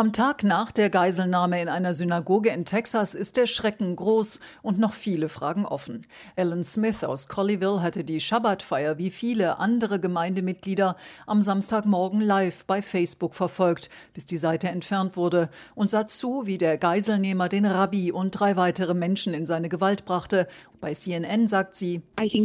Am Tag nach der Geiselnahme in einer Synagoge in Texas ist der Schrecken groß und noch viele Fragen offen. Alan Smith aus Colleyville hatte die Schabbatfeier wie viele andere Gemeindemitglieder am Samstagmorgen live bei Facebook verfolgt, bis die Seite entfernt wurde, und sah zu, wie der Geiselnehmer den Rabbi und 3 weitere Menschen in seine Gewalt brachte. Bei CNN sagt sie: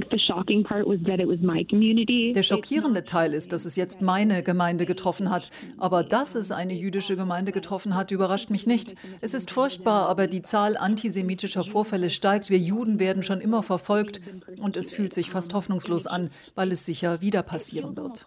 Der schockierende Teil ist, dass es jetzt meine Gemeinde getroffen hat. Aber dass es eine jüdische Gemeinde getroffen hat, überrascht mich nicht. Es ist furchtbar, aber die Zahl antisemitischer Vorfälle steigt. Wir Juden werden schon immer verfolgt und es fühlt sich fast hoffnungslos an, weil es sicher wieder passieren wird.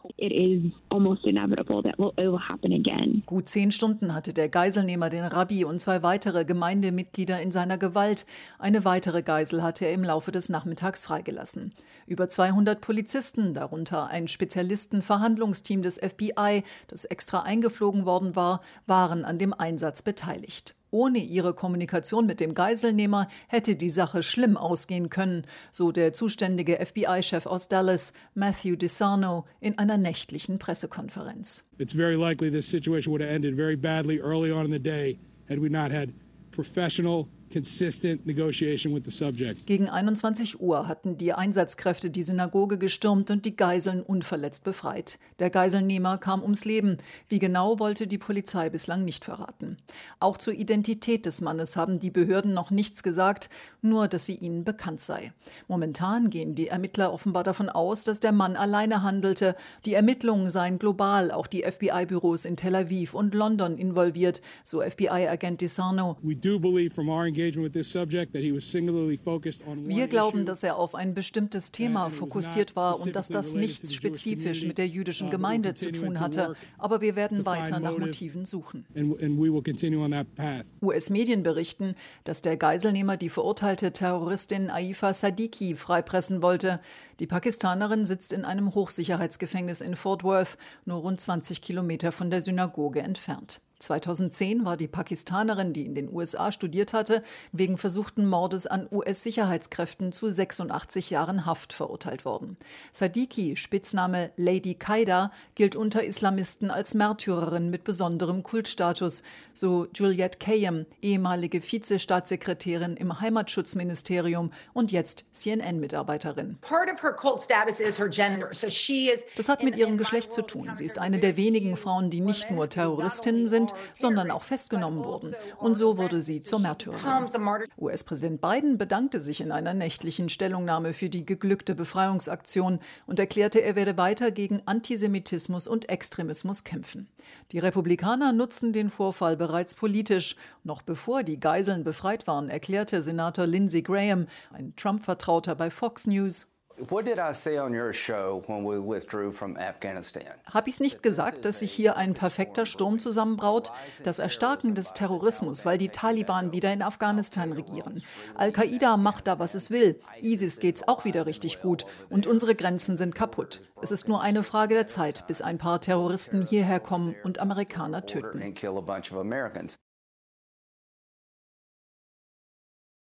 Gut 10 Stunden hatte der Geiselnehmer den Rabbi und 2 weitere Gemeindemitglieder in seiner Gewalt. Eine weitere Geisel hatte er im Laufe des Nachmittags freigelassen. Über 200 Polizisten, darunter ein Spezialistenverhandlungsteam des FBI, das extra eingeflogen worden war, waren an dem Einsatz beteiligt. Ohne ihre Kommunikation mit dem Geiselnehmer hätte die Sache schlimm ausgehen können, so der zuständige FBI-Chef aus Dallas, Matthew DeSarno, in einer nächtlichen Pressekonferenz. It's very likely this situation would have ended very badly early on in the day had we not had professional, consistent negotiation with the subject. Gegen 21 Uhr hatten die Einsatzkräfte die Synagoge gestürmt und die Geiseln unverletzt befreit. Der Geiselnehmer kam ums Leben. Wie genau, wollte die Polizei bislang nicht verraten. Auch zur Identität des Mannes haben die Behörden noch nichts gesagt, nur dass sie ihnen bekannt sei. Momentan gehen die Ermittler offenbar davon aus, dass der Mann alleine handelte. Die Ermittlungen seien global, auch die FBI-Büros in Tel Aviv und London involviert, so FBI-Agent DeSarno. Wir glauben, dass er auf ein bestimmtes Thema fokussiert war und dass das nichts spezifisch mit der jüdischen Gemeinde zu tun hatte. Aber wir werden weiter nach Motiven suchen. US-Medien berichten, dass der Geiselnehmer die verurteilte Terroristin Aifa Sadiki freipressen wollte. Die Pakistanerin sitzt in einem Hochsicherheitsgefängnis in Fort Worth, nur rund 20 Kilometer von der Synagoge entfernt. 2010 war die Pakistanerin, die in den USA studiert hatte, wegen versuchten Mordes an US-Sicherheitskräften zu 86 Jahren Haft verurteilt worden. Sadiki, Spitzname Lady Qaida, gilt unter Islamisten als Märtyrerin mit besonderem Kultstatus, so Juliette Kayyem, ehemalige Vizestaatssekretärin im Heimatschutzministerium und jetzt CNN-Mitarbeiterin. Das hat mit ihrem Geschlecht zu tun. Sie ist eine der wenigen Frauen, die nicht nur Terroristinnen sind, sondern auch festgenommen wurden. Und so wurde sie zur Märtyrerin. US-Präsident Biden bedankte sich in einer nächtlichen Stellungnahme für die geglückte Befreiungsaktion und erklärte, er werde weiter gegen Antisemitismus und Extremismus kämpfen. Die Republikaner nutzen den Vorfall bereits politisch. Noch bevor die Geiseln befreit waren, erklärte Senator Lindsey Graham, ein Trump-Vertrauter bei Fox News: Habe ich es nicht gesagt, dass sich hier ein perfekter Sturm zusammenbraut? Das Erstarken des Terrorismus, weil die Taliban wieder in Afghanistan regieren. Al-Qaida macht da, was es will. ISIS geht's auch wieder richtig gut. Und unsere Grenzen sind kaputt. Es ist nur eine Frage der Zeit, bis ein paar Terroristen hierher kommen und Amerikaner töten.